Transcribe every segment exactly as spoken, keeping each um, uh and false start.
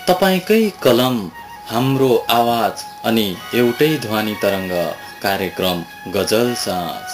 तपाईकै कलम हाम्रो आवाज अनि एउटै ध्वनि तरङ्ग कार्यक्रम गजल साँझ।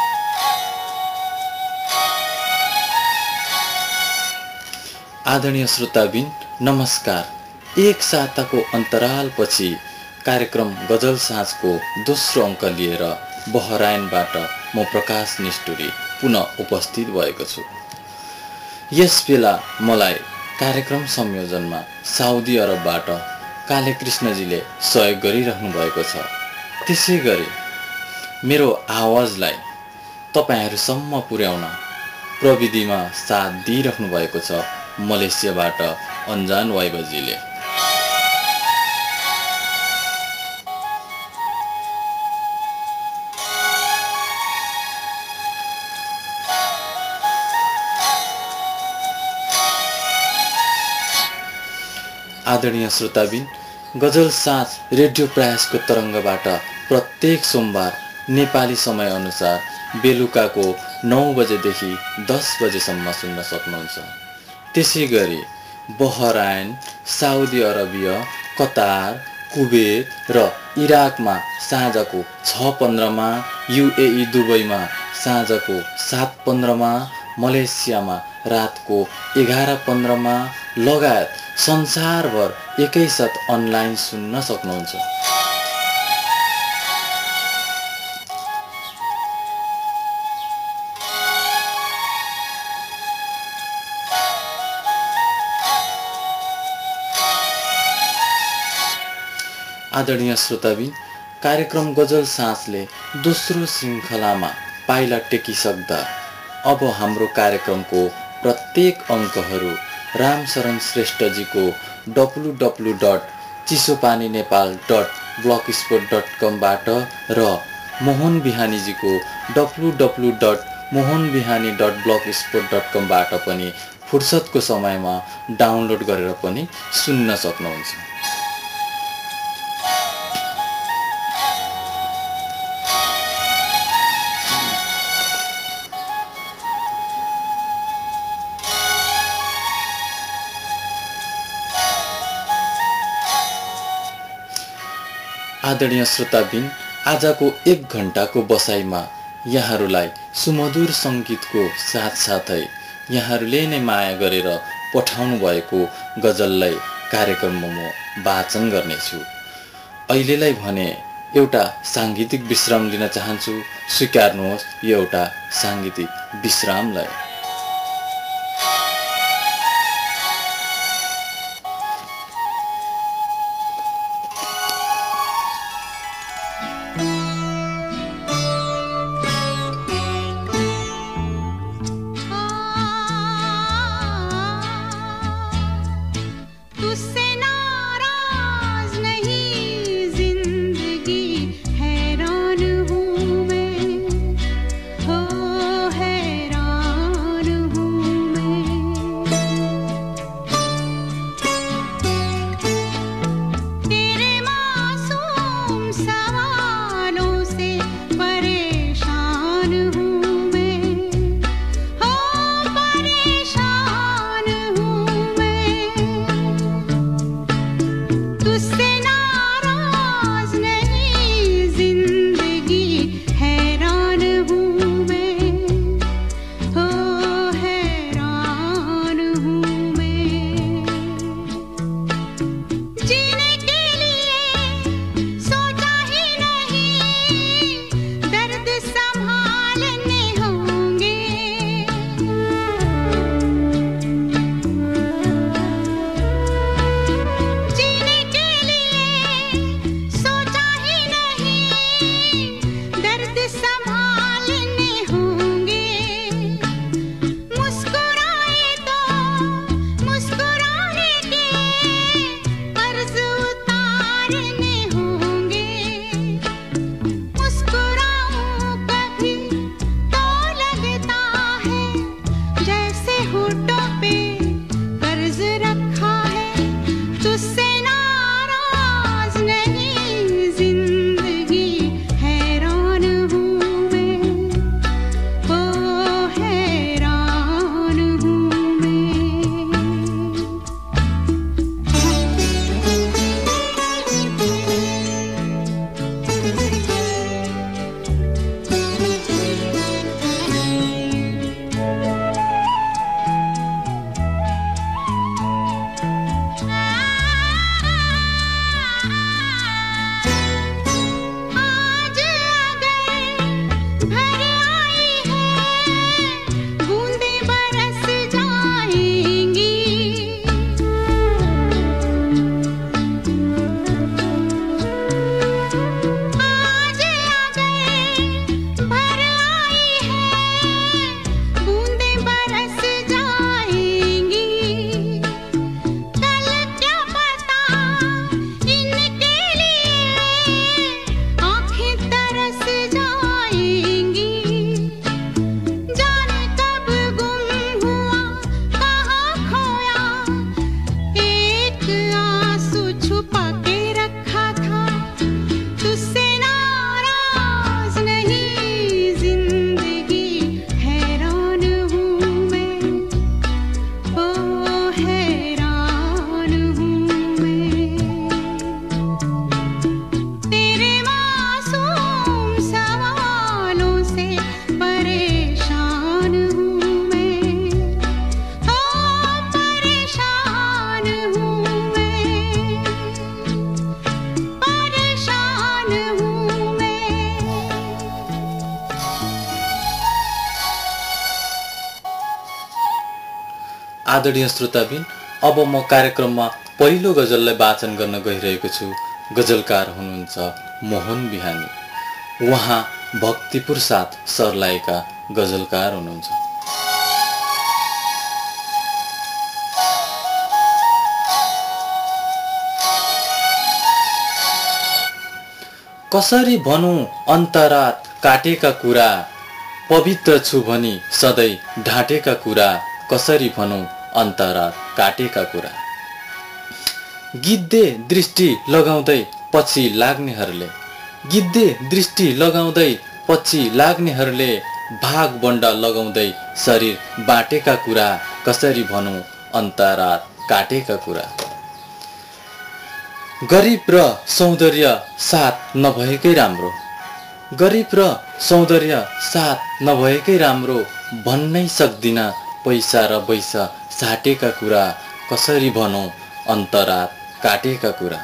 आदरणीय श्रोताबिन नमस्कार। एक साताको अन्तरालपछि कार्यक्रम गजल साँझको दोस्रो अङ्क लिएर बहराइनबाट म प्रकाश निष्ठुरी पुनः उपस्थित भएको छु। यस बेला मलाई कार्यक्रम संयोजनमा साउदी अरबबाट काले कृष्णजीले सहयोग गरिरहनु भएको छ। त्यसै गरी मेरो आवाजलाई तपाईहरुसम्म पुर्याउन प्रविधिमा साथ दिइरहनु भएको छ मलेसियाबाट अन्जान वाइबजीले। आदरणीय श्रोताबिन गजल साँझ रेडियो प्रयासको तरङ्गबाट प्रत्येक सोमबार नेपाली समय अनुसार बेलुकाको नौ बजेदेखि दस बजेसम्म सुन्न सक्नुहुन्छ। त्यसै गरी Bahrain, Saudi Arabia, Qatar, Kuwait र इराकमा साँझको छ पन्ध्रमा, युएई दुबईमा साँझको सात पन्ध्रमा, मलेसियामा रातको एघार पन्ध्रमा लगायत संसारभर एकैसाथ अनलाइन सुन्न सक्नुहुन्छ। आदरणीय श्रोताबिन कार्यक्रम गजल साँझले दोस्रो श्रृङ्खलामा पाइला टेकिसक्दा अब हाम्रो कार्यक्रमको प्रत्येक अङ्कहरू रामशरण श्रेष्ठजीको W W dot Chisopani Nepal dot blogspot dot कमबाट र मोहन बिहानीजीको W W dot Mohan Bihani dot blogspot dot कमबाट पनि फुर्सदको समयमा डाउनलोड गरेर पनि सुन्न सक्नुहुन्छ। आदरणीय श्रोताबिन आजको एक घण्टाको बसाइमा यहाँहरूलाई सुमधुर सङ्गीतको साथसाथै यहाँहरूले नै माया गरेर पठाउनु भएको गजललाई कार्यक्रममा म वाचन गर्नेछु। अहिलेलाई भने एउटा साङ्गीतिक विश्राम लिन चाहन्छु। स्वीकार्नुहोस् यो एउटा साङ्गीतिक विश्रामलाई। हैरान हूँ मैं, हो हैरान आदरणीय श्रोताबिन, अब म कार्यक्रममा पहिलो गजललाई वाचन गर्न गइरहेको छु। गजलकार हुनुहुन्छ मोहन बिहानी। उहाँ भक्तिपुर साथ सर्लाहीका गजलकार हुनुहुन्छ। कसरी भनौँ अन्तरात काटेका कुरा, पवित्र छु भनी सधैँ ढाँटेका कुरा, कसरी भनौँ अन्तरात काटेका कुरा। गिद्धे दृष्टि लगाउँदै पछि लाग्नेहरूले, गिद्धे दृष्टि लगाउँदै पछि लाग्नेहरूले, भाग बन्डा लगाउँदै शरीर बाटेका कुरा, कसरी भनौँ अन्तरात काटेका कुरा। गरिब र सौन्दर्य साथ नभएकै राम्रो, गरिब र सौन्दर्य साथ नभएकै राम्रो, भन्नै सक्दिन पैसा र पैसा साटेका कुरा, कसरी भनौँ अन्तरात काटेका कुरा।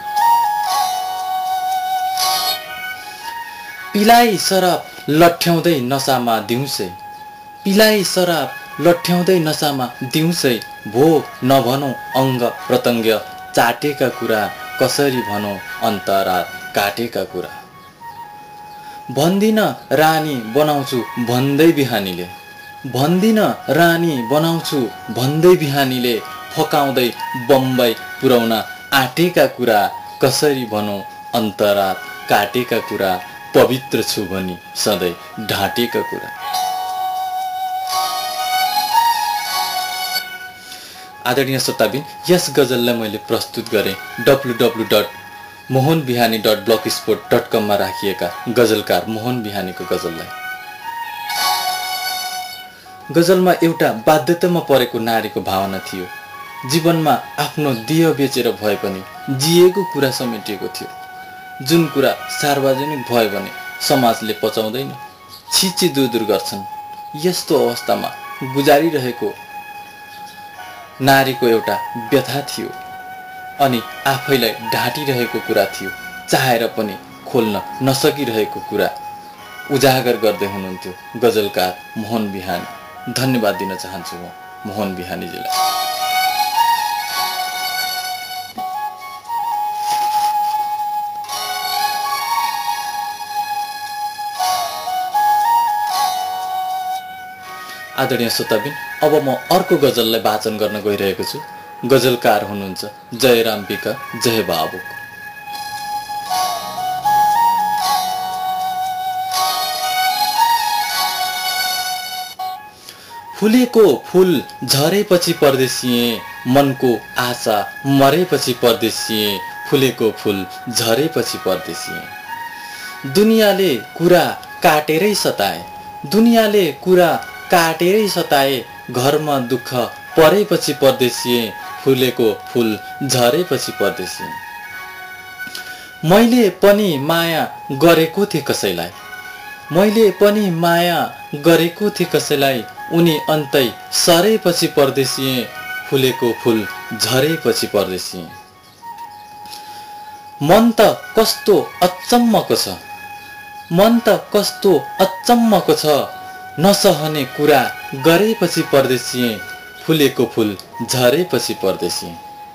पिलाई शराब लट्ठ्याउँदै नसामा दिउँसै, पिलाई शराब लट्ठ्याउँदै नसामा दिउँसै, भो नभनौँ अङ्ग प्रत्यङ्ग चाटेका कुरा, कसरी भनौँ अन्तरात काटेका कुरा। भन्दिन रानी बनाउँछु भन्दै बिहानीले, भन्दिन रानी बनाउँछु भन्दै बिहानीले, फकाउँदै बम्बई पुर्याउन आँटेका कुरा, कसरी भनौँ अन्तरात काटेका कुरा, पवित्र छु भनी सधैँ ढाँटेका कुरा। आदरणीय श्रोताबिन, यस गजललाई मैले प्रस्तुत गरेँ W W W dot Mohan Bihani dot blogspot dot कममा राखिएका गजलकार मोहन बिहानीको गजललाई। गजलमा एउटा बाध्यतामा परेको नारीको भावना थियो। जीवनमा आफ्नो देह बेचेर भए पनि जिएको कुरा समेटिएको थियो। जुन कुरा सार्वजनिक भयो भने समाजले पचाउँदैन, छिची दूर दूर गर्छन्। यस्तो अवस्थामा गुजारिरहेको नारीको एउटा व्यथा थियो अनि आफैलाई ढाँटिरहेको कुरा थियो। चाहेर पनि खोल्न नसकिरहेको कुरा उजागर गर्दै हुनुहुन्थ्यो गजलकार मोहन बिहानी। धन्यवाद दिन चाहन्छु म मोहन बिहानीजीलाई। आदरणीय श्रोताबिन, अब म अर्को गजललाई वाचन गर्न गइरहेको छु। गजलकार हुनुहुन्छ जयराम विका जय बाबुक। फुलेको फुल झरेपछि परदेशिए, मनको आशा मरेपछि परदेशिए, फुलेको फुल झरेपछि परदेशिए। दुनियाँले कुरा काटेरै सताए, दुनियाँले कुरा काटेरै सताए, घरमा दुःख परेपछि परदेशिए, फुलेको फुल झरेपछि परदेशिए। मैले पनि माया गरेको थिएँ कसैलाई, मैले पनि माया गरेको थिएँ कसैलाई, उनी अन्तै सरेपछि परदेशिए, फुलेको फुल झरेपछि परदेशिए। मन त कस्तो अचम्मको छ, मन त कस्तो अचम्मको छ, नसहने कुरा गरेपछि परदेशिए, फुलेको फुल झरेपछि परदेशिए।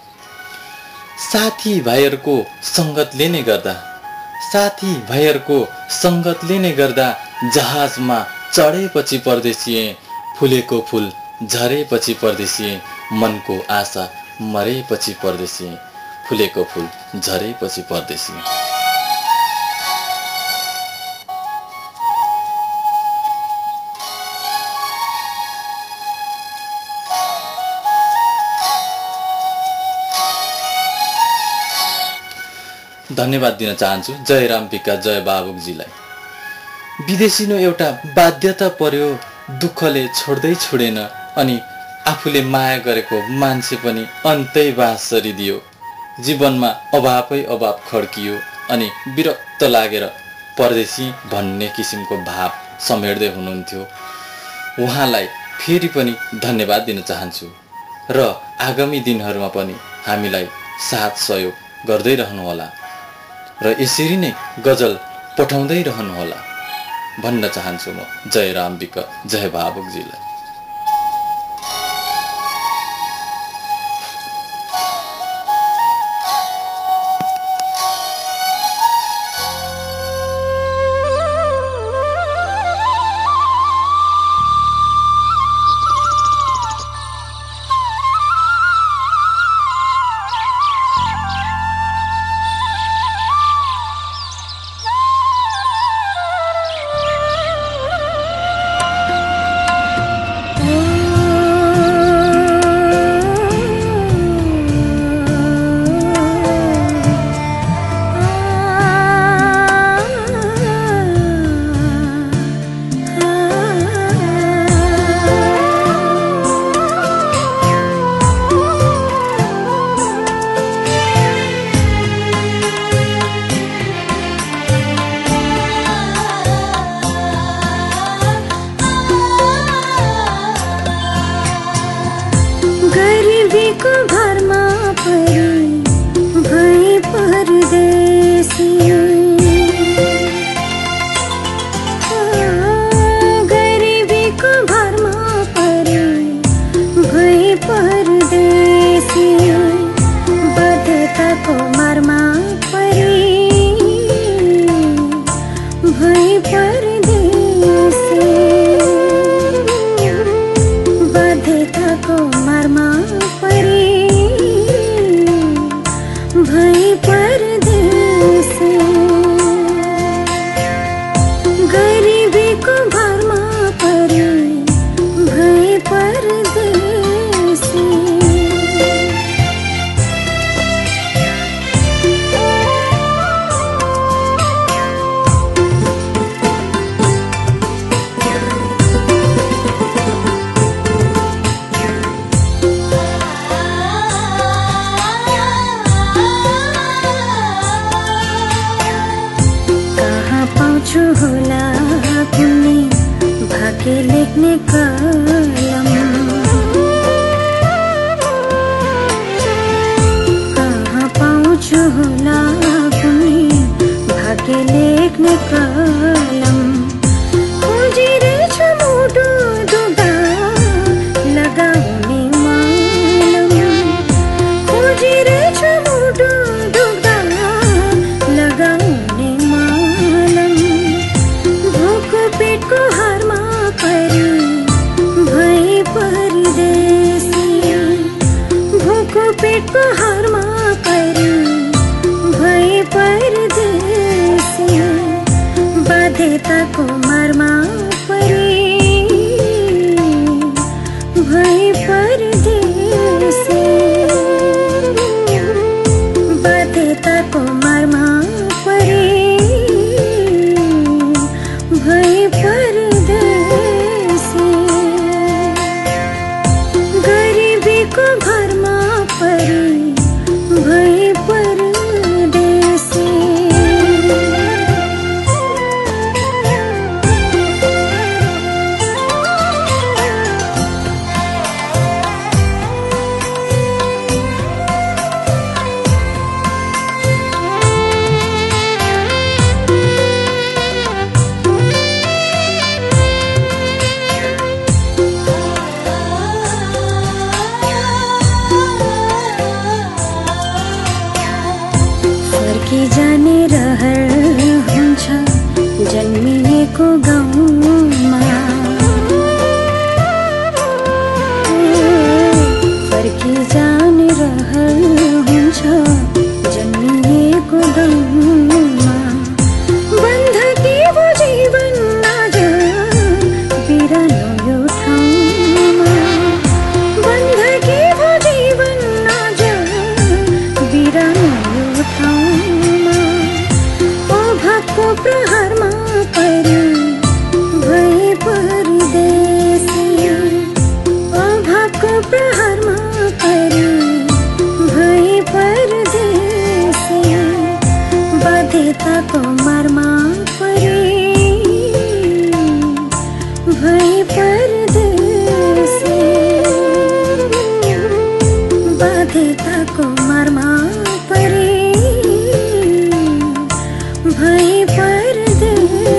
साथी भाइहरूको सङ्गतले नै गर्दा, साथी भाइहरूको सङ्गतले नै गर्दा, जहाजमा चढेपछि परदेशिए, फुलेको फुल झरेपछि परदेशिए, मनको आशा मरेपछि परदेशिए, फुलेको फुल झरेपछि परदेशिए। धन्यवाद दिन चाहन्छु जयराम विका जय बाबुकजीलाई। विदेशिनु एउटा बाध्यता पर्यो, दुःखले छोड्दै छोडेन, अनि आफूले माया गरेको मान्छे पनि अन्तै बास सरिदियो। जीवनमा अभावै अभाव खड्कियो अनि विरक्त लागेर परदेशी भन्ने किसिमको भाव समेट्दै हुनुहुन्थ्यो। उहाँलाई फेरि पनि धन्यवाद दिन चाहन्छु र आगामी दिनहरूमा पनि हामीलाई साथ सहयोग गर्दै रहनुहोला र यसरी नै गजल पठाउँदै रहनुहोला भन्न चाहन्छु म जयराम विक जय बाबुकजीलाई। गरिबीको भरमा परी भई परदेशी गरिबीको भरमा परी भई परदेशी बाध्यताको मरमा परी भई परदेशी बाध्यताको मरमा परी भई परदेशी गरिबीको भरमा परी भई परदेशी पाउँछु होला कुनै भाग्य लेख्ने कलम कहाँ पाउँछु होला कुनै भाग्य लेख्ने कलम खोजिरहेछ मुटु दुख्दा लगाउने मलम खोजिरहेछ मुटु दुख्दा लगाउने पेटको हारमा परी भई परदेशी भोको पेटको हारमा परी भई परदेशी बाध्यताको मरमा परी भई परदेशी बाध्यताको मरमा परी भई परदेशी गरिबीको भरमा परी भई परदेशी फर्की जाने रहर हुन्छ जन्मिएको गाउँमा फर्की जाने रहर हुन्छ जन्मिएको गाउँमा बन्धकी भो जीवन आज बिरानो यो ठाउँमा बन्धकी भो जीवन आज बिरानो यो ठाउँमा अभावको प्रहारमा परी भई परदेशी अभावको प्रहारमा परी भई परदेशी बाध्यताको मरमा परी भई परदेशी बाध्यताको मरमा परी भई परदेशी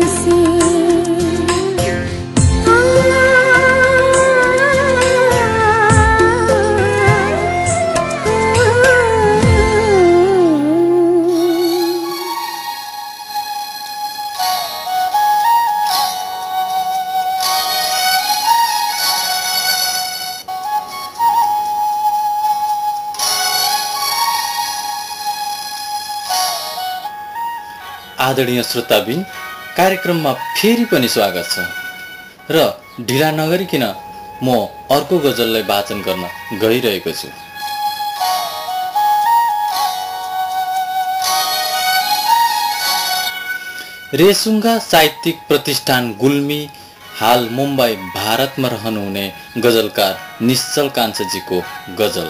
आदरणीय श्रोताबिन कार्यक्रममा फेरि पनि स्वागत छ र ढिला नगरिकन म अर्को गजललाई वाचन गर्न गइरहेको छु। रेसुङ्गा साहित्यिक प्रतिष्ठान गुल्मी हाल मुम्बई भारतमा रहनुहुने गजलकार निश्चल कान्छजीको गजल।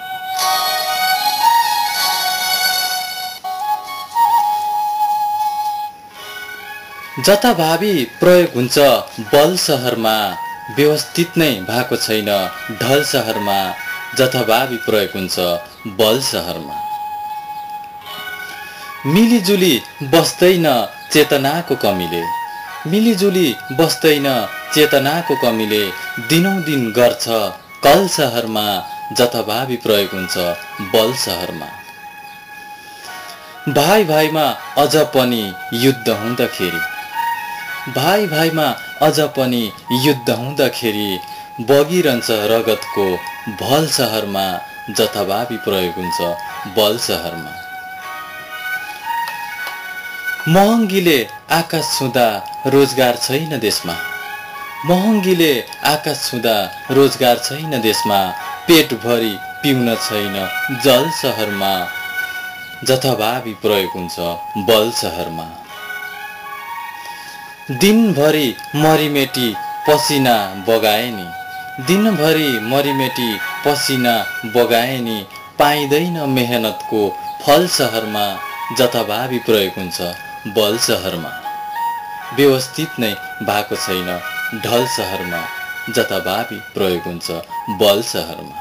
जताभावी प्रयोग हुन्छ बल सहरमा व्यवस्थित नै भएको छैन ढल सहरमा जथाभावी प्रयोग हुन्छ बल सहरमा। मिलिजुली बस्दैन चेतनाको कमीले, मिलिजुली बस्दैन चेतनाको कमीले, दिनौं दिन गर्छ कल सहरमा, जथाभावी प्रयोग हुन्छ बल सहरमा। भाइ भाइमा अझ पनि युद्ध हुँदाखेरि, भाइ भाइमा अझ पनि युद्ध हुँदाखेरि, बगिरहन्छ रगतको भल सहरमा, जथाभावी प्रयोग हुन्छ बल सहरमा। महँगीले आकाश छुँदा रोजगार छैन देशमा, महँगीले आकाश छुँदा रोजगार छैन देशमा, पेटभरि पिउन छैन जल सहरमा, जथाभावी प्रयोग हुन्छ बल सहरमा। दिनभरि मरिमेटी पसिना बगाए नि, दिनभरि मरिमेटी पसिना बगाए नि, पाइँदैन मेहनतको फल सहरमा, जथाभावी प्रयोग हुन्छ बल सहरमा। व्यवस्थित नै भएको छैन ढल सहरमा, जथाभावी प्रयोग हुन्छ बल सहरमा।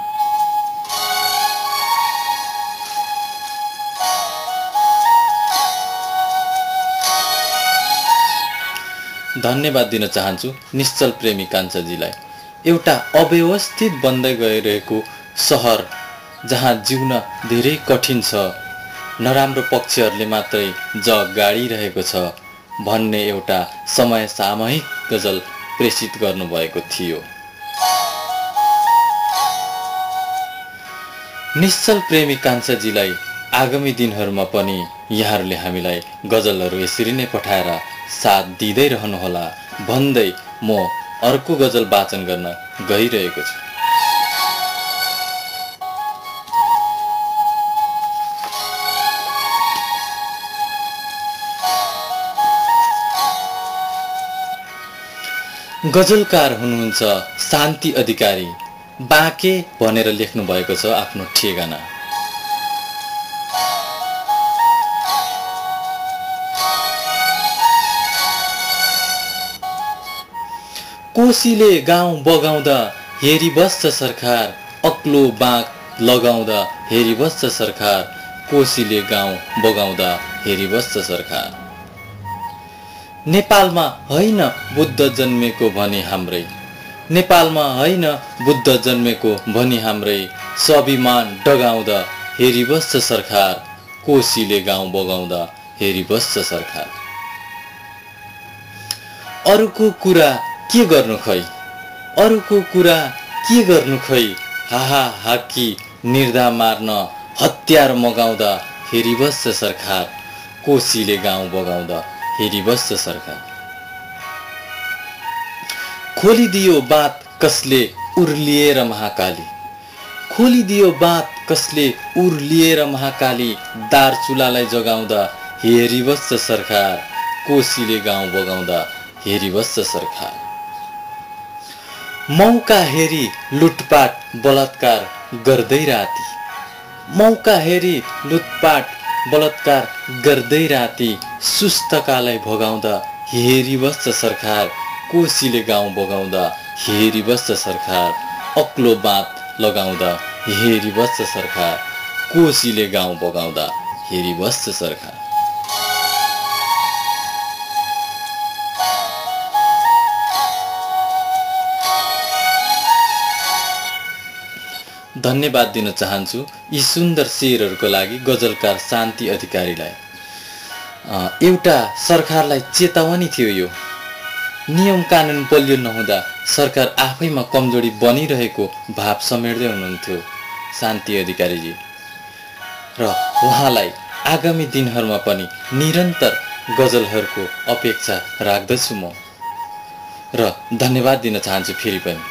धन्यवाद दिन चाहन्छु निश्चल प्रेमी कान्छाजीलाई। एउटा अव्यवस्थित बन्दै गइरहेको सहर जहाँ जिउन धेरै कठिन छ, नराम्रो पक्षहरूले मात्रै जग गाडिरहेको छ भन्ने एउटा समय सामयिक गजल प्रेषित गर्नुभएको थियो। निश्चल प्रेमी कान्छाजीलाई आगामी दिनहरूमा पनि यहाँहरूले हामीलाई गजलहरू यसरी नै पठाएर साथ दिँदै रहनुहोला भन्दै म अर्को गजल वाचन गर्न गइरहेको छु। गजलकार हुनुहुन्छ शान्ति अधिकारी, बाँके भनेर लेख्नु भएको छ आफ्नो ठेगाना। कोसीले गाउँ बगाउँदा हेरी बस्छ सरकार, अक्लो बाँक लगाउँदा हेरी बस्छ सरकार, कोसीले गाउँ बगाउँदा हेरी बस्छ सरकार। नेपालमा होइन बुद्ध जन्मेको भनी हाम्रै, नेपालमा होइन बुद्ध जन्मेको भनी हाम्रै, स्वाभिमान डगाउँदा हेरी बस्छ सरकार, कोसीले गाउँ बगाउँदा हेरी बस्छ सरकार। अरूको कुरा के गर्नु खै, अरूको कुरा के गर्नु खै, हाहा हाकी निर्धा मार्न हतियार मगाउँदा हेरी बस्छ सरकार, कोसीले गाउँ बगाउँदा हेरी बस्छ सरकार। खोलिदियो बात कसले उर्लिएर महाकाली, खोलिदियो बात कसले उर्लिएर महाकाली, दार्चुलालाई जगाउँदा हेरी बस्छ सरकार, कोसीले गाउँ बगाउँदा हेरी बस्छ सरकार। मौका हेरी लुटपाट बलात्कार गर्दै राती, मौका हेरी लुटपाट बलात्कार गर्दै राती, सुस्तकालाई भगाउँदा हेरी बस्छ सरकार, कोसीले गाउँ बगाउँदा हेरी बस्छ सरकार। अक्लो बात लगाउँदा हेरी बस्छ सरकार, कोसीले गाउँ बगाउँदा हेरी बस्छ सरकार। धन्यवाद दिन चाहन्छु यी सुन्दर शेरहरूको लागि गजलकार शान्ति अधिकारीलाई। एउटा सरकारलाई चेतावनी थियो यो, नियम कानुन बलियो नहुँदा सरकार आफैमा कमजोरी बनिरहेको भाव समेट्दै हुनुहुन्थ्यो शान्ति अधिकारीजी, र उहाँलाई आगामी दिनहरूमा पनि निरन्तर गजलहरूको अपेक्षा राख्दछु म, र धन्यवाद दिन चाहन्छु फेरि पनि।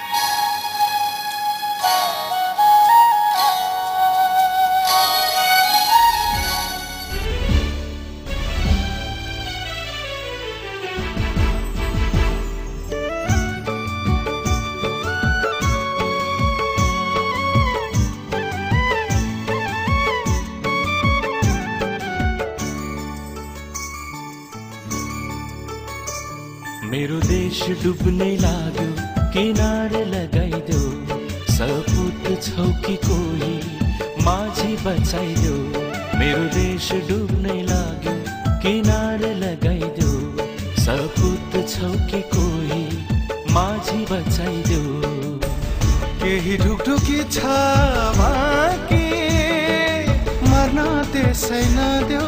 मेरो देश डुब्ने लाग्यो, किनारे लगाइदेऊ, सपुत छ छौ कि कोही माझी बचाइदेऊ मेरो देश डुब्नै लाग्यो किनारे लगाइदेऊ सपुत छौ कि कोही माझी बचाइदेऊ केही ढुकढुकी छ बाँकी मर्न त्यसै नदेऊ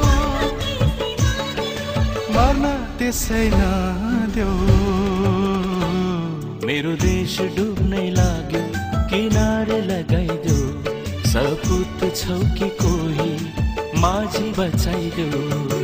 मर्न त्यसै नदेऊ मेरो देश डुब्नै लाग्यो किनारे लगाइदेऊ सपुत छौ कि कोही माझी बचाइदेऊ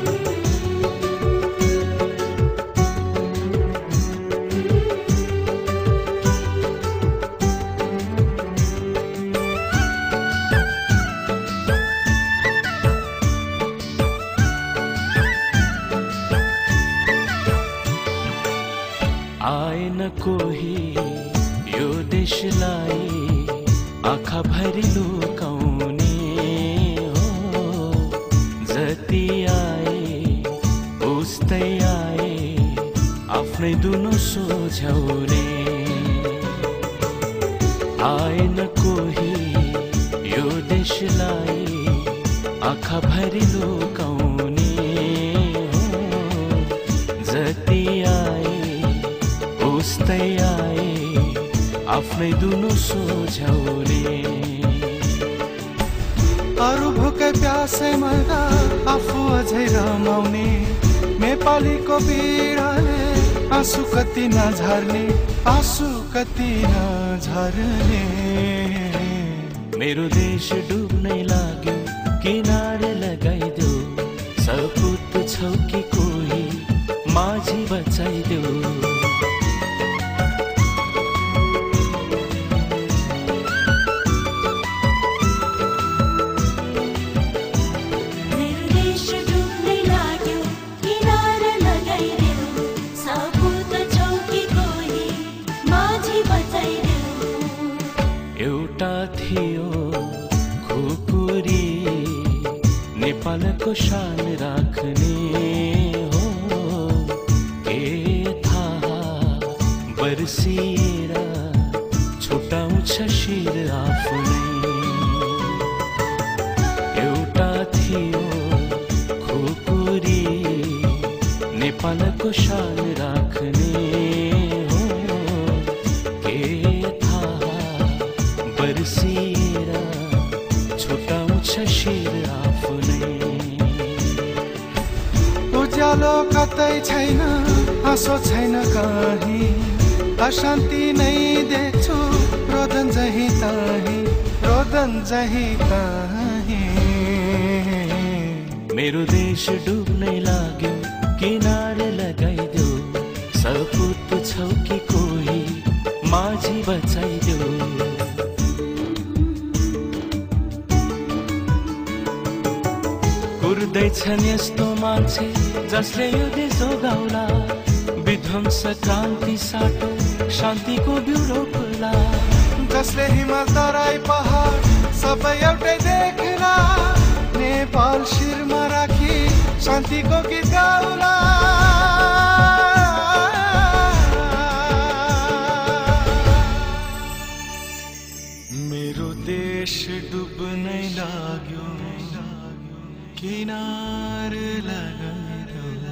आएन कोही यो देशलाई आँखा भरि लुकाउने हो जति आए उस्तै आए आफ्नै दुनो सोझ्याउने आएन कोही यो देशलाई आँखा भरि लुकाउने हो जति आए उस्तै आए आफ्नै दुनो सोझ्याउने अरू भोकै प्यासै मर्दा आफू अझै रमाउने नेपालीको पीडाले आँसु कति नझर्ने आँसु कति नझर्ने मेरो देश डुब्नै लाग्यो किनारे लगाइदेऊ सपुत छौ कि कोही माझी बचाइदेऊ थियो खुकुरी नेपालको शान राख्ने हो के थाहा बर्सिएर छुटाउँछ शिर आफ्नै एउटा थियो खुकुरी नेपालको शान राख्ने हो के बर्सिएर छुटाउँछ शिर आफ्नै उज्यालो कतै छैन आँसो छैन कहीँ अशान्ति नै देख्छु रोदन जहीँ तहीँ रोदन जहीँ तहीँ मेरो देश डुब्नै लाग्यो किनारे लगाइदेऊ सपुत छौ कि कोही माझी बचाइदेऊ कुर्दैछन् यस्तो मान्छे जसले यो देश जोगाउला विध्वंस क्रान्ति साटो शान्तिको बिउ रोप्ला जसले हिमाल तराई पहाड सबै एउटै देख्ला नेपाल शिरमा राखी शान्तिको गीत गाउला मेरो देश डुब्नै लाग्यो किनार लगाइदेऊ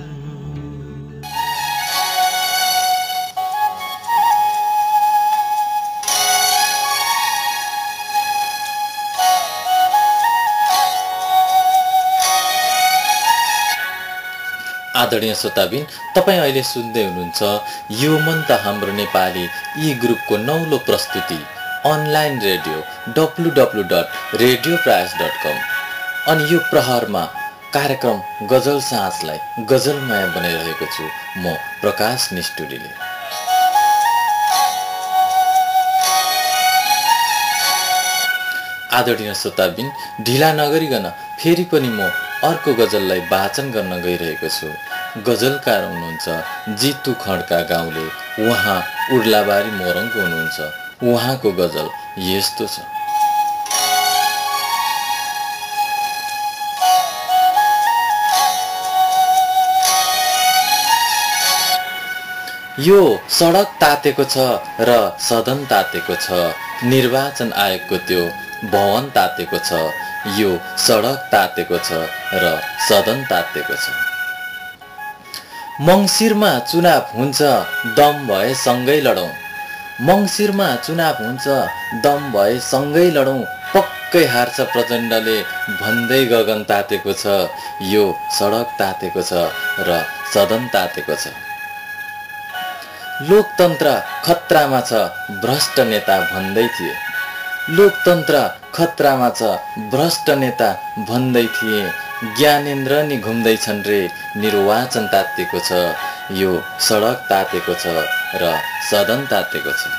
आदरणीय श्रोताबिन तपाईँ अहिले सुन्दै हुनुहुन्छ यो मन त हाम्रो नेपाली ई ग्रुपको नौलो प्रस्तुति online radio W W dot radio Prayas dot com अनि यो प्रहरमा कार्यक्रम गजल साँझलाई गजलमय बनाइरहेको छु म प्रकाश निष्ठुरीले। आदरणीय श्रोताबिन ढिला नगरिकन फेरि पनि म अर्को गजललाई वाचन गर्न गइरहेको छु। गजलकार हुनुहुन्छ जितु खड्का गाउँले, उहाँ उर्लाबारी मोरङको हुनुहुन्छ। उहाँको गजल यस्तो छ। यो सडक तातेको छ र सदन तातेको छ, निर्वाचन आयोगको त्यो भवन तातेको छ। यो सडक तातेको छ र सदन तातेको छ। मङ्सिरमा चुनाव हुन्छ, दम भए सँगै लडौँ। मङ्सिरमा चुनाव हुन्छ, दम भए सँगै लडौँ। पक्कै हार्छ प्रचण्डले भन्दै गगन तातेको छ। यो सडक तातेको छ र सदन तातेको छ। लोकतन्त्र खतरामा छ, भ्रष्ट नेता भन्दै थिए। लोकतन्त्र खतरामा छ, भ्रष्ट नेता भन्दै थिए। ज्ञानेन्द्र नि घुम्दैछन् रे, निर्वाचन तातेको छ। यो सडक तातेको छ र सदन तातेको छ।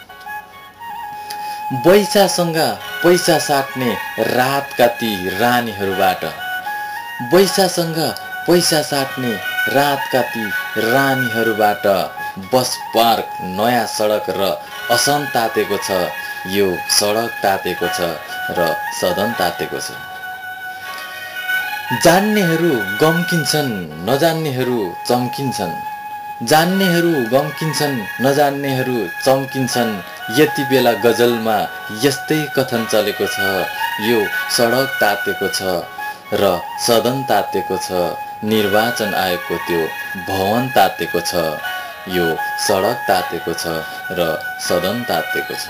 बैसासँग पैसा साट्ने रातका ती रानीहरूबाट, बैसासँग पैसा साट्ने रातका ती रानीहरूबाट बस पार्क, नयाँ सडक र असन तातेको छ। यो सडक तातेको छ र सदन तातेको छ। जान्नेहरू गम्किन्छन्, नजान्नेहरू चम्किन्छन्। जान्नेहरू गम्किन्छन्, नजान्नेहरू चम्किन्छन्। यति बेला गजलमा यस्तै कथन चलेको छ। यो सडक तातेको छ र सदन तातेको छ। निर्वाचन आयोगको त्यो भवन तातेको छ। यो सडक तातेको छ र सदन तातेको छ।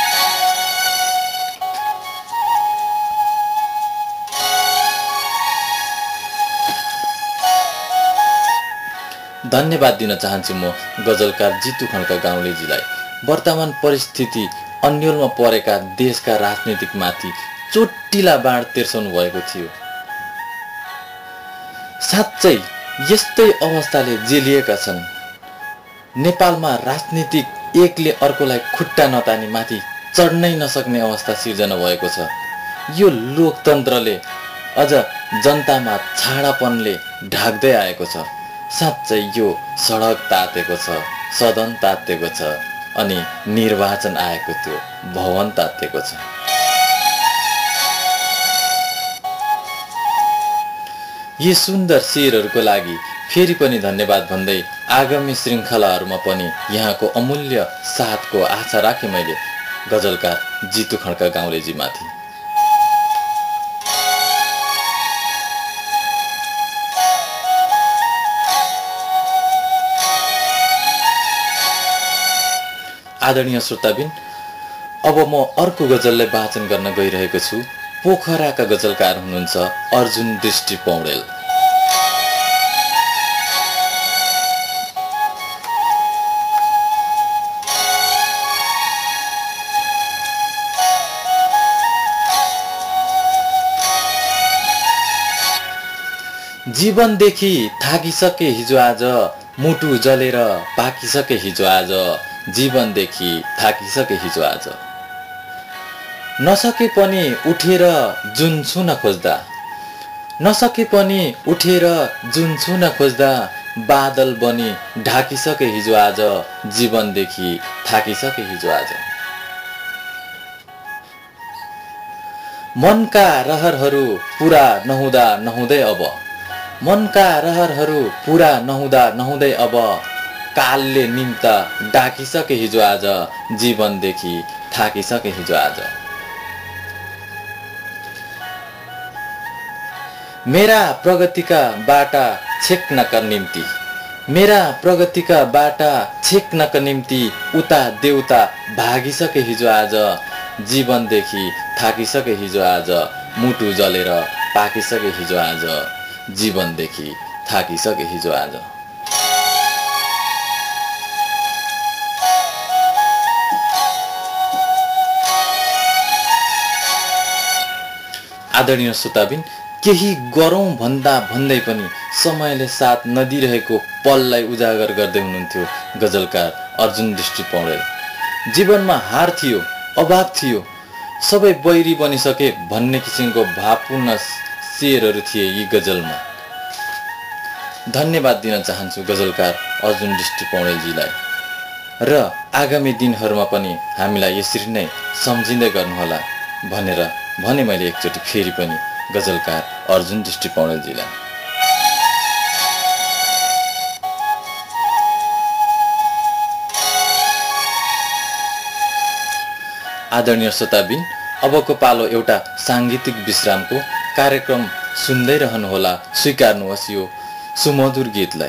धन्यवाद दिन चाहन्छु म गजलकार जितु खड्का गाउँलेजीलाई। वर्तमान परिस्थिति अन्यलमा परेका देशका राजनीतिकमाथि चोटिला बाण तेर्साउनु भएको थियो। साँच्चै यस्तै अवस्थाले जेलिएका छन्। नेपालमा राजनीतिक एकले अर्कोलाई खुट्टा नतानी माथि चढ्नै नसक्ने अवस्था सिर्जना भएको छ। यो लोकतन्त्रले अझ जनतामा छाडापनले ढाक्दै आएको छ। साँच्चै यो सडक तातेको छ, सदन तातेको छ अनि निर्वाचन आएको त्यो भवन तातेको छ। यी सुन्दर शेरहरूको लागि फेरि पनि धन्यवाद भन्दै आगामी श्रृङ्खलाहरूमा पनि यहाँको अमूल्य साथको आशा राखेँ मैले गजलकार जितु खड्का गाउँलेजीमाथि। आदरणीय श्रोताबिन, अब म अर्को गजललाई वाचन गर्न गइरहेको छु। पोखराका गजलकार हुनुहुन्छ अर्जुन दृष्टि पौडेल। जीवनदेखि थाकिसके हिजो आज, मुटु जलेर पाकिसके हिजो आज। जीवनदेखि थाकिसके हिजो आज। नसके पनि उठेर जुन छुन खोज्दा, नसके पनि उठेर जुन छुन खोज्दा। बादल बनी ढाकिसके हिजो आज। जीवनदेखि थाकिसके हिजो आज। मनका रहरहरू पुरा नहुँदा नहुँदै अब, मनका रहरहरू पुरा नहुँदा नहुँदै अब। कालले निम्ता डाकिसके हिजो आज। जीवनदेखि थाकिसके हिजो आज। मेरा प्रगतिका बाटा छेक्नका निम्ति, मेरा प्रगतिका बाटा छेक्नका निम्ति उता देउता भागिसके हिजो आज। जीवनदेखि थाकिसके हिजो आज। मुटु जलेर पाकिसके हिजो आज। जीवनदेखि थाकिसके हिजो आज। आदरणीय श्रोताबिन, केही गरौँ भन्दा भन्दै पनि समयले साथ नदिरहेको पललाई उजागर गर्दै हुनुहुन्थ्यो गजलकार अर्जुन दृष्टि पौडेल। जीवनमा हार थियो, अभाव थियो, सबै बैरी बनिसके भन्ने किसिमको भावपूर्ण शेरहरू थिए यी गजलमा। धन्यवाद दिन चाहन्छु गजलकार अर्जुन दृष्टि पौडेलजीलाई र आगामी दिनहरूमा पनि हामीलाई यसरी नै सम्झिँदै गर्नुहोला भनेर भने मैले एकचोटि फेरि पनि गजलकार अर्जुन दृष्टि पौडेलजीलाई। आदरणीय श्रोताबिन, अबको पालो एउटा साङ्गीतिक विश्रामको। कार्यक्रम सुन्दै रहनुहोला, स्वीकार्नुहोस् यो सुमधुर गीतलाई।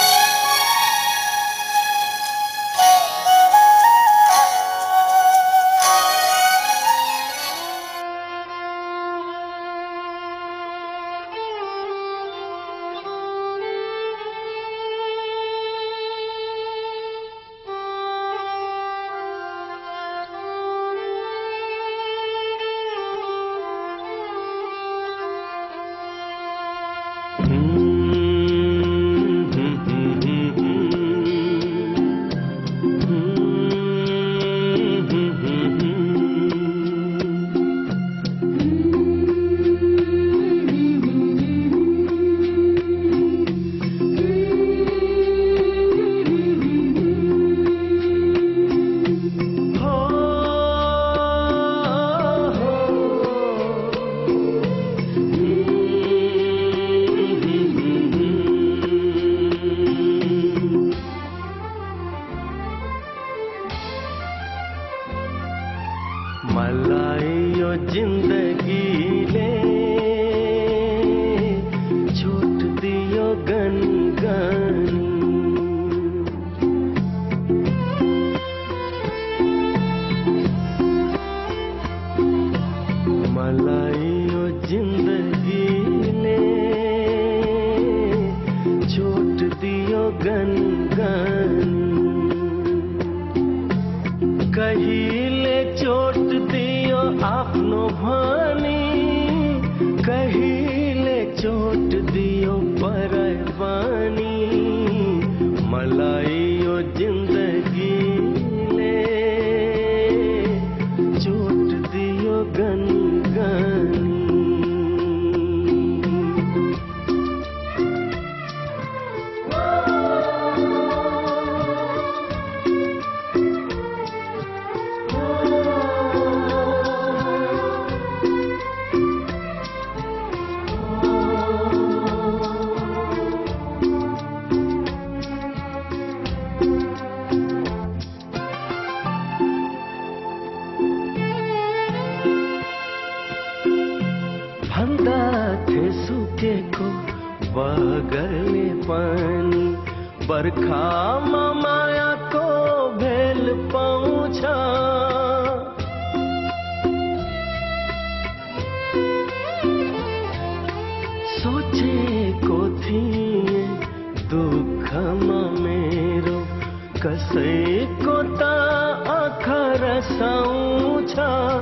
बर्खामा मायाको भेल पाउँछ, सोचेको थिएँ दुःखमा मेरो कसैको त आँखा रसाउँछ,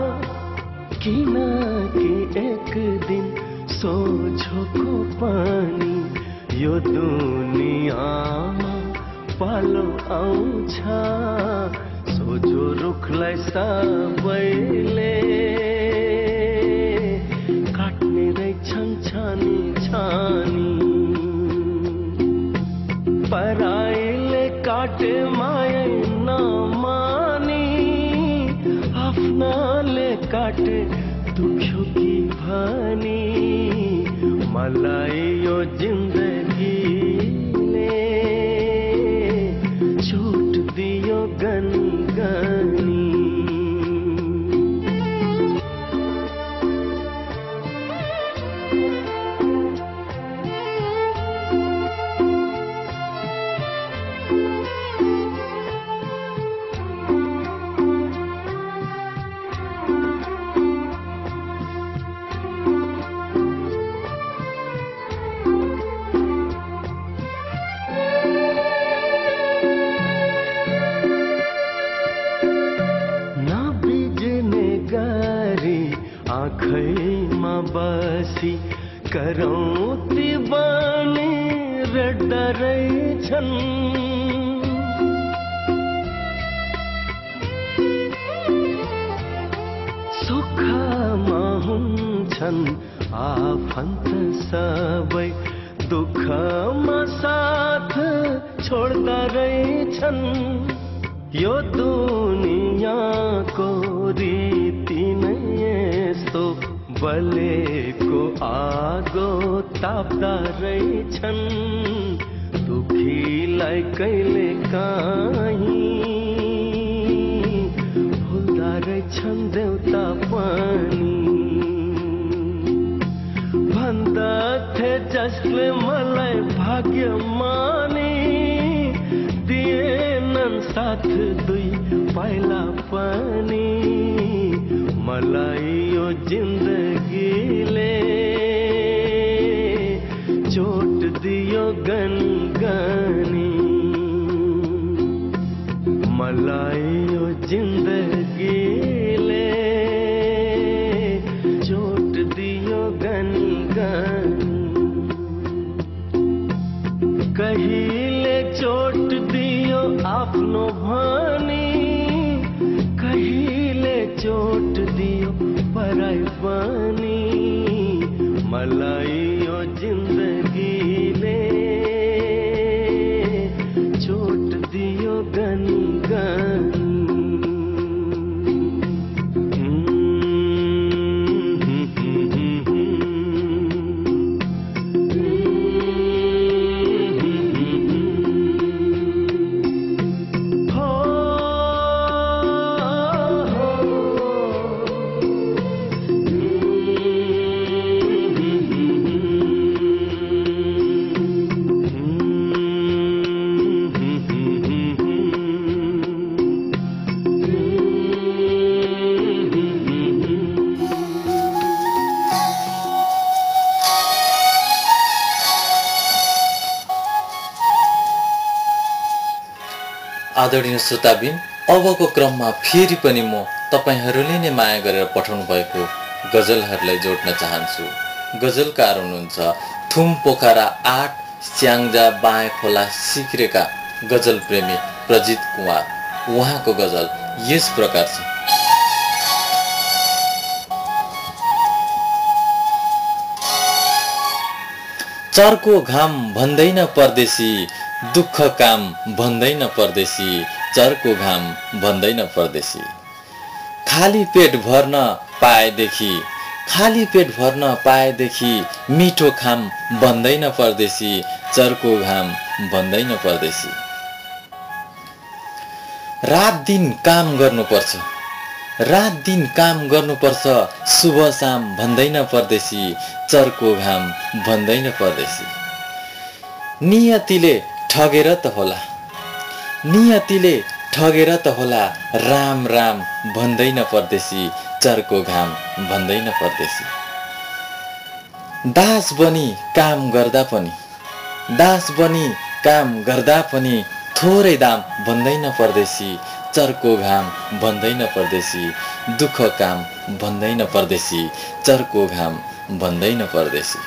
किनकि एक दिन सोझोको पानी यो दुनियाँमा पालो आउँछ, सोझो रुखलाई सबैले काट्ने रहेछन् छानी छानी, पराईले काटे माया नमानी, आफ्नाले काटे दुख्यो कि भनी, मलाई यो जिन्दगीले छुट दियो गनगनी। आँखैमा बसी करौती बानी डरैछन्, सुखमा हुन्छन् आफन्त सबै, दुःखमा साथ छोड्दा रहेछन्, यो दुनियाँको रीति नै यस्तो, बलेको आगो ताप्दा रहेछन्, दुखीलाई कहिले काहीँ भुल्दा रहेछन् देउता पनि भन्दथे जसले मलाई भाग्यमानी दिएनन् साथ दुई पाइला पनि मलाई यो जिन्दगीले चोट दियो गनगनी मलाई यो जिन्दगीले चोट दियो गनगनी कहिले चोट दियो आफ्नो भनी कहिले चोट दियो पराई पनि मलाई यो जिन्दगीले चोट दियो गनगनी आदरणीय श्रोताबिन, अबको क्रममा फेरि पनि म तपाईहरूले नै माया गरेर पठाउनु भएको गजलहरूलाई जोड्न चाहन्छु। गजलकार हुनुहुन्छ थुम पोखरा आठ स्याङ्जा बाँए खोला सिक्रेका गजल प्रेमी प्रजित कुमार। उहाँको गजल यस प्रकार छ। चर्को घाम भन्दैन परदेशी, दुःख काम भन्दैन परदेशी, चर्को घाम भन्दैन परदेशी। खाली पेट भर्न पाएदेखि खाली पेट भर्न पाएदेखि मिठो खाम भन्दैन परदेशी, चर्को घाम भन्दैन परदेशी। रात दिन काम गर्नुपर्छ रात दिन काम गर्नुपर्छ, शुभ शाम भन्दैन परदेशी, चर्को घाम भन्दैन परदेशी। नियतिले ठगेर त होला नियतिले ठगेर त होला, राम राम भन्दैन परदेशी, चर्को घाम भन्दैन परदेशी। दास बनी काम गर्दा पनि दास बनी काम गर्दा पनि थोरै दाम भन्दैन परदेशी, चर्को घाम भन्दैन परदेशी। दुःख काम भन्दैन परदेशी, चर्को घाम भन्दैन परदेशी।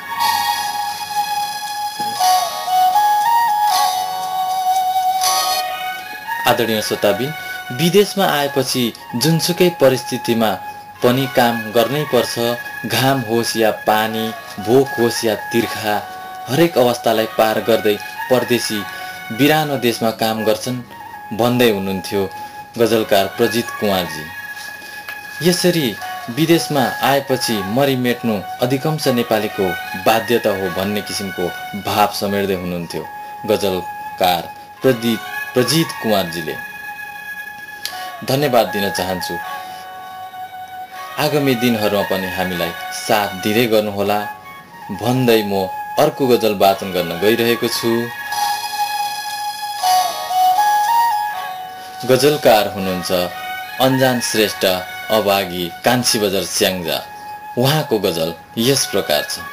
आदरणीय श्रोताबिन, विदेशमा आएपछि जुनसुकै परिस्थितिमा पनि काम गर्नै पर्छ। घाम होस् या पानी, भोक होस् या तिर्खा, हरेक अवस्थालाई पार गर्दै परदेशी बिरानो देशमा काम गर्छन् भन्दै हुनुहुन्थ्यो गजलकार प्रजित कुमारजी। यसरी विदेशमा आएपछि मरिमेट्नु अधिकांश नेपालीको बाध्यता हो भन्ने किसिमको भाव समेट्दै हुनुहुन्थ्यो गजलकार प्रजित प्रजित कुमारजीले। धन्यवाद दिन चाहन्छु। आगामी दिनहरूमा पनि हामीलाई साथ दिँदै गर्नुहोला भन्दै म अर्को गजल वाचन गर्न गइरहेको छु। गजलकार हुनुहुन्छ अन्जान श्रेष्ठ अभागी कान्छी बजार स्याङ्जा। उहाँको गजल यस प्रकार छ।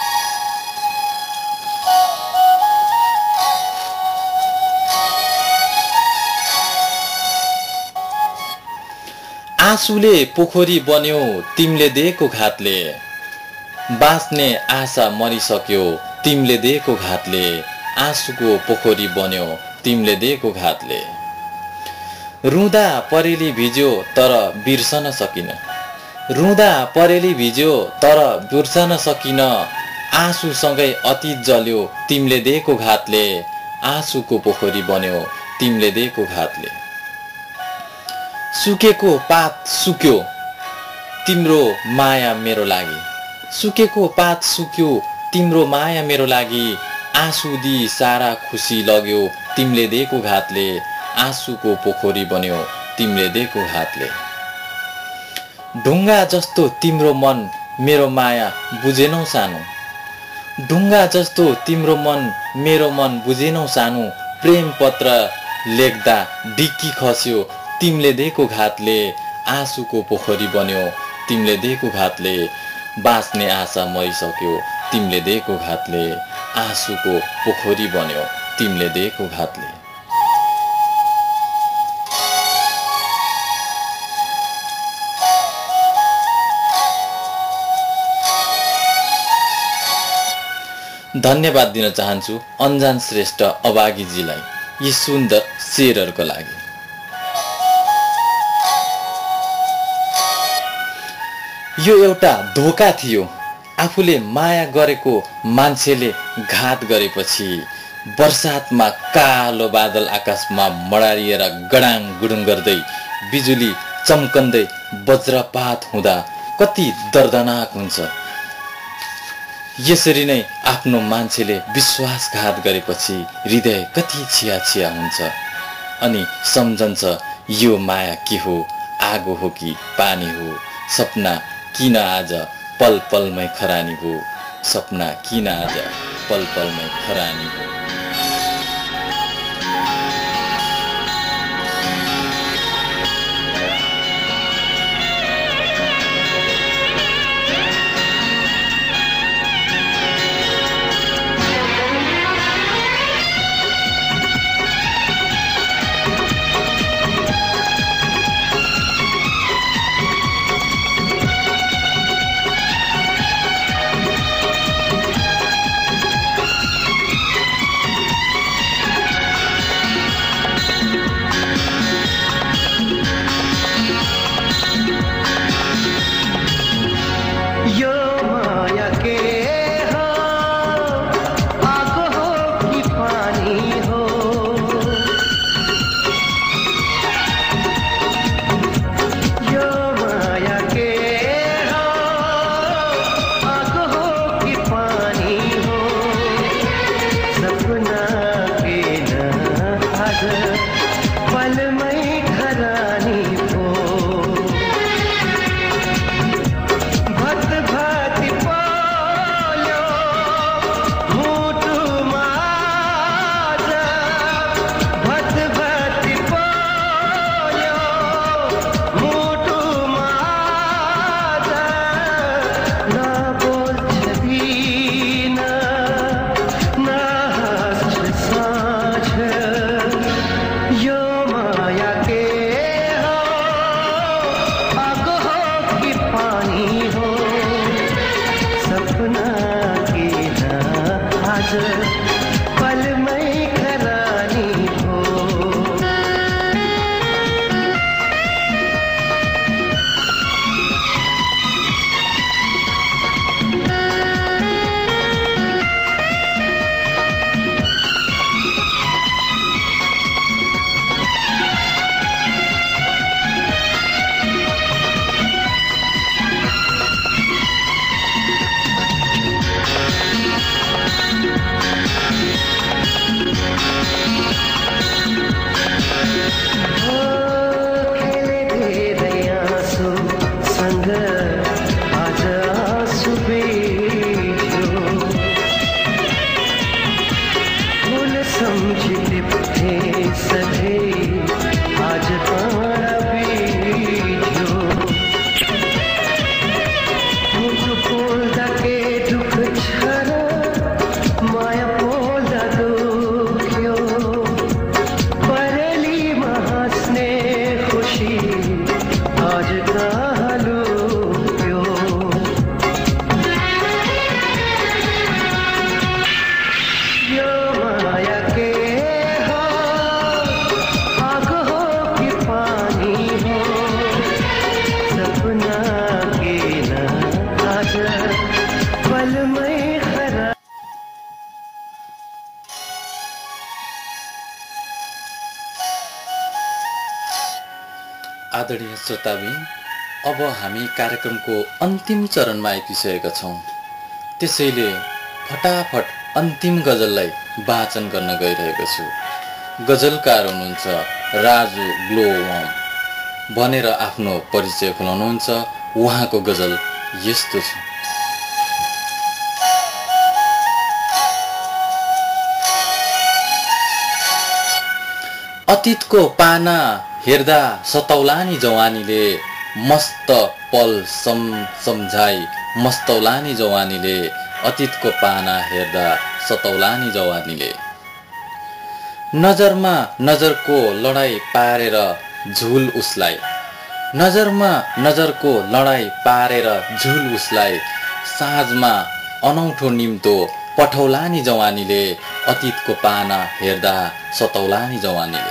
आँसुले पोखरी बन्यो तिमीले दिएको घातले, बाँच्ने आशा मरिसक्यो तिमीले दिएको घातले, आँसुको पोखरी बन्यो तिमीले दिएको घातले। रुँदा परेली भिज्यो तर बिर्सन सकिन, रुँदा परेली भिज्यो तर बिर्सन सकिन, आँसुसँगै अतीत जल्यो तिमीले दिएको घातले, आँसुको पोखरी बन्यो तिमीले दिएको घातले। सुकेको पात सुक्यो तिम्रो माया मेरो लागि, सुकेको पात सुक्यो तिम्रो माया मेरो लागि, आँसु दि सारा खुसी लग्यो तिमीले दिएको घातले, आँसुको पोखरी बन्यो तिमीले दिएको घातले। ढुङ्गा जस्तो तिम्रो मन मेरो माया बुझेनौ सानो ढुङ्गा जस्तो तिम्रो मन मेरो मन बुझेनौ सानो प्रेम पत्र लेख्दा डिक्की खस्यो तिमीले दिएको घातले आँसुको पोखरी बन्यो तिमीले दिएको घातले बाँच्ने आशा मरिसक्यो तिमीले दिएको घातले आँसुको पोखरी बन्यो तिमीले दिएको घातले धन्यवाद दिन चाहन्छु अन्जान श्रेष्ठ अभागीजीलाई यी सुन्दर शेरहरूको लागि। यो एउटा धोका थियो आफूले माया गरेको मान्छेले घात गरेपछि बर्सातमा कालो बादल आकाशमा मडारिएर गडाङ गुडुङ गर्दै बिजुली चम्कन्दै वज्रपात हुँदा कति दर्दनाक हुन्छ। यसरी नै आफ्नो मान्छेले विश्वासघात गरेपछि हृदय कति छिया छिया हुन्छ अनि सम्झन्छ यो माया के हो आगो हो कि पानी हो सपना किन आज पल पलमै खरानी हो सपना किन आज पल पलमै खरानी हो। आदरणीय श्रोताबिन अब हामी कार्यक्रमको अन्तिम चरणमा आइपुगेका छौं त्यसैले फटाफट अन्तिम गजललाई वाचन गर्न गइरहेको छु। गजलकार हुनुहुन्छ राजु ग्लोवम। भनेर आफ्नो परिचय खुलाउनुहुन्छ। उहाँको गजल यस्तो छ। अतीतको पाना हेर्दा सतौला नि जवानीले, मस्त पल सम सम्झाई मस्तौला नि जवानीले, अतीतको पाना हेर्दा सतौला नि जवानीले। नजरमा नजरको लडाई पारेर झुल उसलाई, नजरमा नजरको लडाई पारेर झुल उसलाई, साँझमा अनौठो निम्तो पठौला नि जवानीले, अतीतको पाना हेर्दा सतौला नि जवानीले।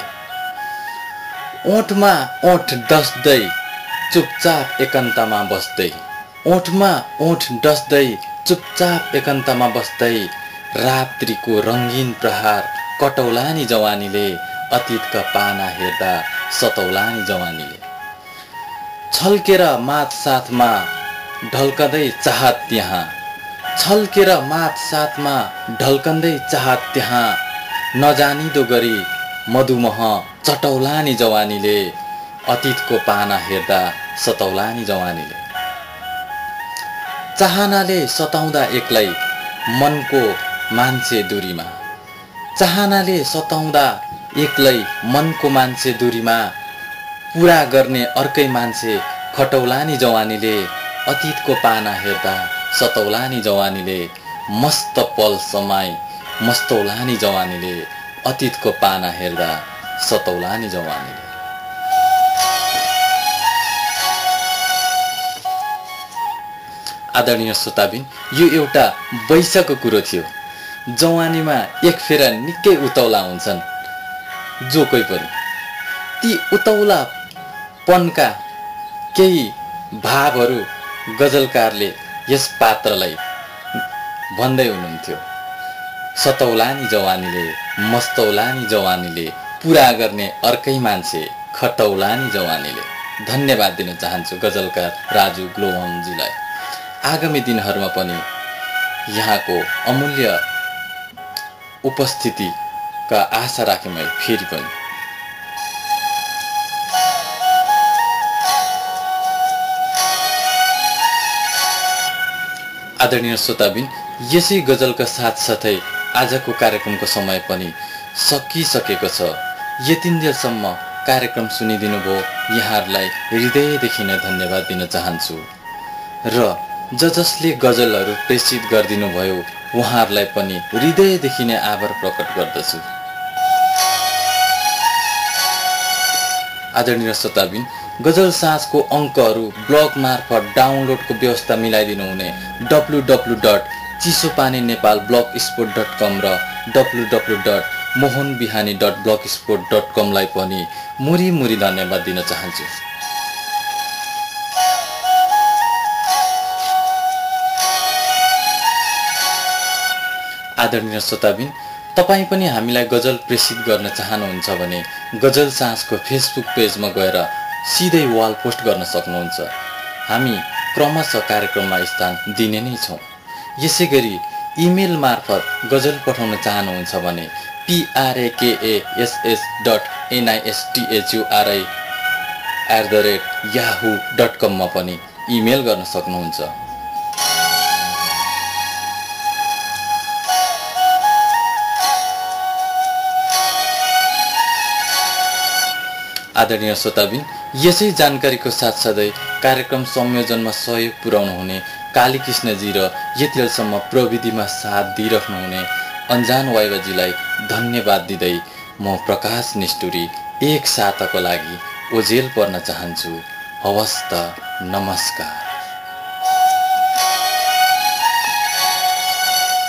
ओठमा ओठ डस्दै चुपचाप एकान्तमा बस्दै, ओठमा ओठ डस्दै चुपचाप एकान्तमा बस्दै, रात्रिको रङ्गीन प्रहार कटौला नि जवानीले, अतीतका पाना हेर्दा सतौला नि जवानीले। छल्केर मात साथमा ढल्कँदै चाहत त्यहाँ, छल्केर मात साथमा ढल्कँदै चाहत त्यहाँ, नजानिदो गरी मधुमह चटौला नि जवानीले, अतीतको पाना हेर्दा सतौला नि जवानीले। चाहनाले सताउँदा एक्लै मनको मान्छे दूरीमा, चाहनाले सताउँदा एक्लै मनको मान्छे दूरीमा, पुरा गर्ने अर्कै मान्छे खटौला नि जवानीले, अतीतको पाना हेर्दा सतौला नि जवानीले। मस्त पल समाई मस्तौला नि जवानीले, अतीतको पाना हेर्दा सतौला नि जवानीले। आदरणीय श्रोताबिन, यो एउटा वैशको कुरो थियो। जवानीमा एक फेरा निकै उतौला हुन्छन् जो कोही पनि। ती उतौलापनका केही भावहरू गजलकारले यस पात्रलाई भन्दै हुनुहुन्थ्यो। सतौला नि जवानीले मस्तौला नि जवानीले, पुरा गर्ने अर्कै मान्छे खटौला नि जवानीले। धन्यवाद दिन चाहन्छु गजलकार राजु ग्लोवमजीलाई। आगामी दिनहरूमा पनि यहाँको अमूल्य उपस्थितिका आशा राखेँ मैले फेरि पनि। आदरणीय श्रोताबिन, यसै गजलका साथसाथै आजको कार्यक्रमको समय पनि सकिसकेको छ। यतिन्जेलसम्म कार्यक्रम सुनिदिनु भयो, यहाँहरूलाई हृदयदेखि नै धन्यवाद दिन चाहन्छु। र ज जसले गजलहरू प्रेषित गरिदिनु भयो उहाँहरूलाई पनि हृदयदेखि नै आभार प्रकट गर्दछु। आदरणीय श्रोताबिन, गजल साँझको अङ्कहरू ब्लग मार्फत डाउनलोडको व्यवस्था मिलाइदिनु हुने W W dot Chisopani Nepal blogspot dot com र W W dot Mohan Bihani dot blogspot dot कमलाई पनि मुरी मुरी धन्यवाद दिन चाहन्छु। आदरणीय श्रोताबिन, तपाईँ पनि हामीलाई गजल प्रेषित गर्न चाहनुहुन्छ भने गजल साँझको फेसबुक पेजमा गएर सिधै वाल पोस्ट गर्न सक्नुहुन्छ। हामी क्रमशः कार्यक्रममा स्थान दिने नै छौँ। यसै गरी इमेल मार्फत गजल पठाउन चाहनुहुन्छ भने पिआरएकेएएसएस dot एनआइएसटिएचयुआरआई at the rate Yahoo dot कममा पनि इमेल गर्न सक्नुहुन्छ। आदरणीय श्रोताबिन, यसै जानकारीको साथसाथै कार्यक्रम संयोजनमा सहयोग पुर्याउनु हुने कालीकृष्णजी र यतिसम्म प्रविधिमा साथ दिइराख्नुहुने अन्जान वाइबाजीलाई धन्यवाद दिँदै म प्रकाश निष्ठुरी एक साताको लागि ओझेल पर्न चाहन्छु। हवस् त, नमस्कार।